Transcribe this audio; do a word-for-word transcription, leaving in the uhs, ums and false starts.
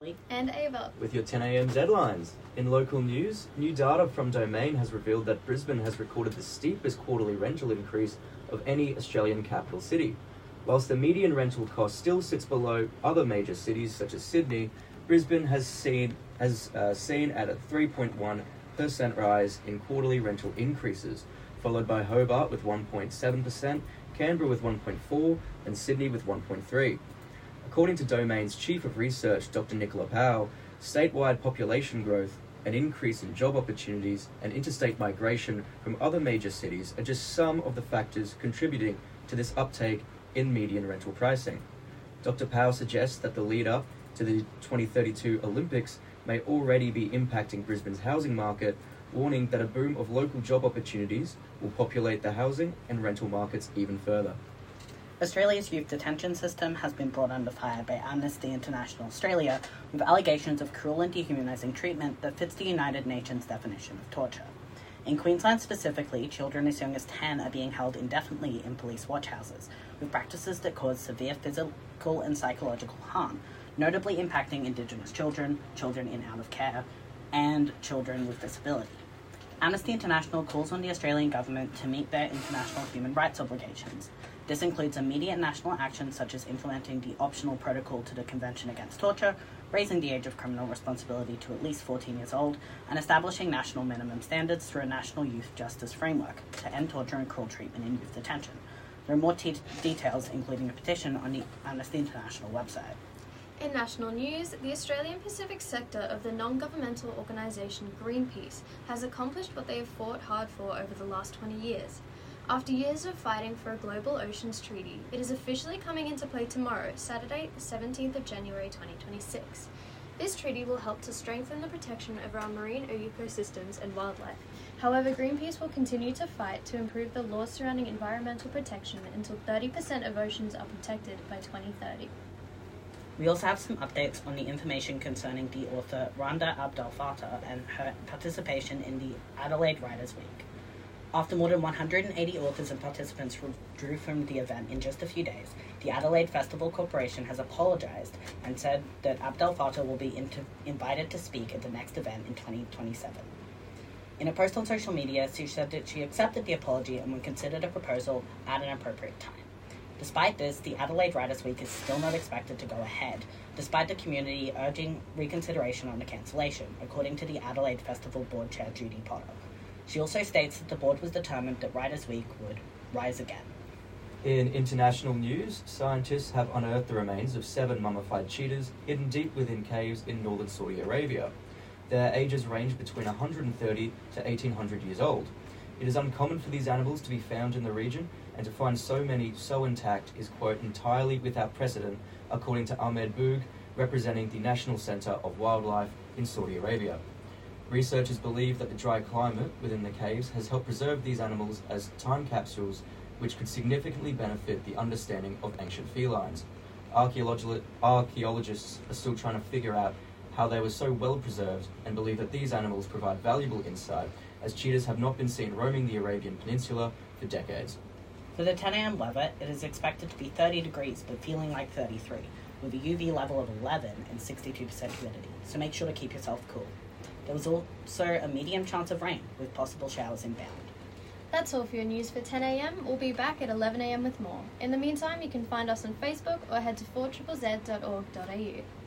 And Ava. With your ten a m deadlines. In local news, new data from Domain has revealed that Brisbane has recorded the steepest quarterly rental increase of any Australian capital city. Whilst the median rental cost still sits below other major cities such as Sydney, Brisbane has seen has uh, seen at a three point one percent rise in quarterly rental increases, followed by Hobart with one point seven percent, Canberra with one point four percent, and Sydney with one point three percent. According to Domain's Chief of Research, Doctor Nicola Powell, statewide population growth, an increase in job opportunities, and interstate migration from other major cities are just some of the factors contributing to this uptake in median rental pricing. Doctor Powell suggests that the lead-up to the twenty thirty-two Olympics may already be impacting Brisbane's housing market, warning that a boom of local job opportunities will populate the housing and rental markets even further. Australia's youth detention system has been brought under fire by Amnesty International Australia with allegations of cruel and dehumanising treatment that fits the United Nations definition of torture. In Queensland specifically, children as young as ten are being held indefinitely in police watchhouses, with practices that cause severe physical and psychological harm, notably impacting Indigenous children, children in out of care, and children with disability. Amnesty International calls on the Australian government to meet their international human rights obligations. This includes immediate national action such as implementing the optional protocol to the Convention Against Torture, raising the age of criminal responsibility to at least fourteen years old, and establishing national minimum standards through a national youth justice framework to end torture and cruel treatment in youth detention. There are more te- details, including a petition, on the Amnesty International website. In national news, the Australian Pacific sector of the non-governmental organisation Greenpeace has accomplished what they have fought hard for over the last twenty years. After years of fighting for a global oceans treaty, it is officially coming into play tomorrow, Saturday, the seventeenth of January twenty twenty-six. This treaty will help to strengthen the protection of our marine ecosystems and wildlife. However, Greenpeace will continue to fight to improve the laws surrounding environmental protection until thirty percent of oceans are protected by twenty thirty. We also have some updates on the information concerning the author Randa Abdel Fattah and her participation in the Adelaide Writers' Week. After more than one hundred eighty authors and participants withdrew from the event in just a few days, the Adelaide Festival Corporation has apologised and said that Abdel Fattah will be inter- invited to speak at the next event in twenty twenty-seven. In a post on social media, she said that she accepted the apology and would consider the proposal at an appropriate time. Despite this, the Adelaide Writers' Week is still not expected to go ahead, despite the community urging reconsideration on the cancellation, according to the Adelaide Festival Board Chair Judy Potter. She also states that the board was determined that Writers' Week would rise again. In international news, scientists have unearthed the remains of seven mummified cheetahs hidden deep within caves in northern Saudi Arabia. Their ages range between one hundred thirty to eighteen hundred years old. It is uncommon for these animals to be found in the region, and to find so many so intact is, quote, entirely without precedent, according to Ahmed Boog, representing the National Centre of Wildlife in Saudi Arabia. Researchers believe that the dry climate within the caves has helped preserve these animals as time capsules, which could significantly benefit the understanding of ancient felines. Archaeologi- archaeologists are still trying to figure out how they were so well preserved, and believe that these animals provide valuable insight, as cheetahs have not been seen roaming the Arabian Peninsula for decades. For the ten a m weather, it is expected to be thirty degrees but feeling like thirty-three, with a U V level of eleven and sixty-two percent humidity, so make sure to keep yourself cool. There was also a medium chance of rain, with possible showers inbound. That's all for your news for ten a m. We'll be back at eleven a m with more. In the meantime, you can find us on Facebook or head to four z z dot org dot a u.